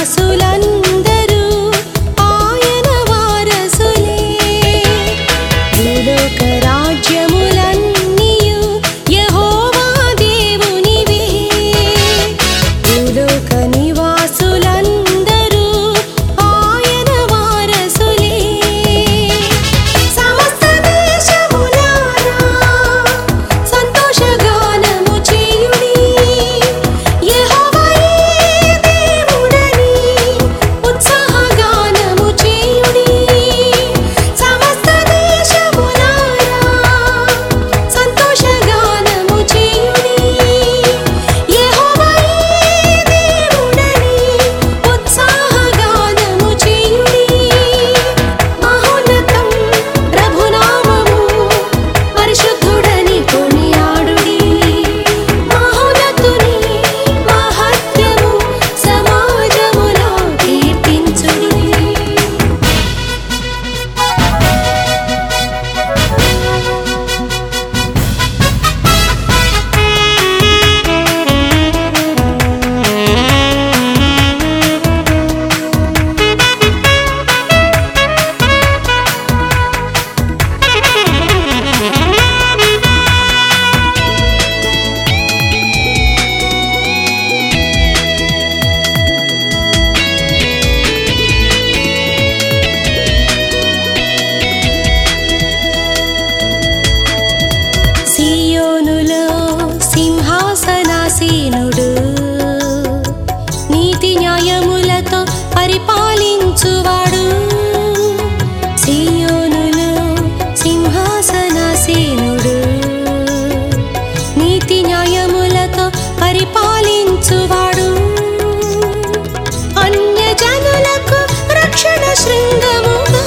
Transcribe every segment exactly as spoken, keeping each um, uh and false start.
నివాసులందరూ ఆయన వారసులే. భూలోక రాజ్యములన్నీయు యెహోవా దేవునివే. భూలోక నివాసులందరూ ఆయన వారసులే. సమస్త దేశములారా సంతోషగానము చేయుడి. యెహోవాయే దేవుడని ఉత్సాహగానము చేయుడి. సమస్త దేశములారా సంతోషగానము చేయుడి. యెహోవాయే దేవుడని ఉత్సాహగానము చేయుడి. మహోన్నతం ప్రభునామము పరిశుద్ధుడని కొనియాడుడి. మహోన్నతుని మహత్యము సమాజములో కీర్తించుడి. సీయోనులో సింహాసనాసీనుడు నీతి న్యాయములతో పరిపాలించువాడు. సీయోనులో సింహాసనాసీనుడు నీతి న్యాయములతో పరిపాలించువాడు. అన్యజనులకు రక్షణ శృంగముగా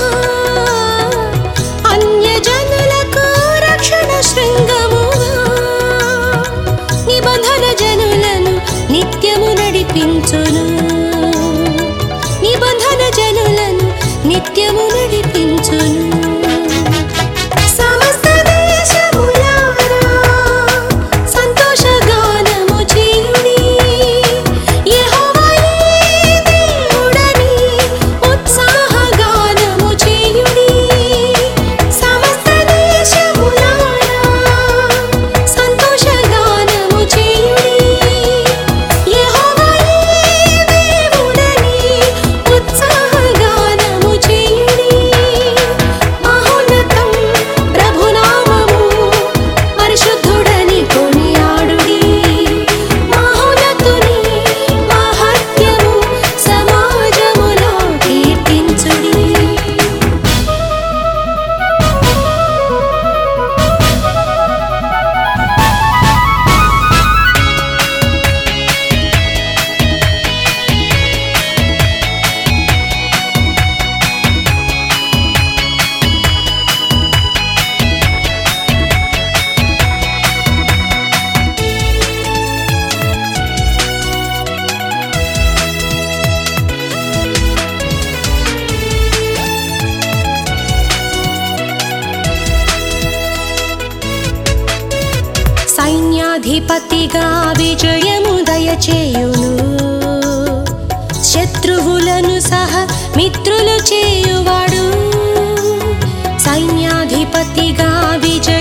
అన్యజనులకు రక్షణ శృంగముగా నిబంధన జనులను నిత్యము నడిపించును. నిబంధన జనులను నిత్యము నడిపించును. సమస్త దేశములారా సంతోషగానము చేయుడి. యెహోవాయే దేవుడని ఉత్సాహగానము చేయుడి. సమస్త దేశములారా సంతోషగానము చేయుడి. యెహోవాయే దేవుడని ఉత్సాహగానము చేయుడి. మహోన్నతం ప్రభునామము పరిశుద్ధుడని కొనియాడుడి. మహోన్నతుని మహత్యము సమాజములో కీర్తించుడి. సైన్యాధిపతిగా విజయము దయచేయును. శత్రువులను సహా మిత్రులు చేయువాడు. సైన్యాధిపతిగా విజయ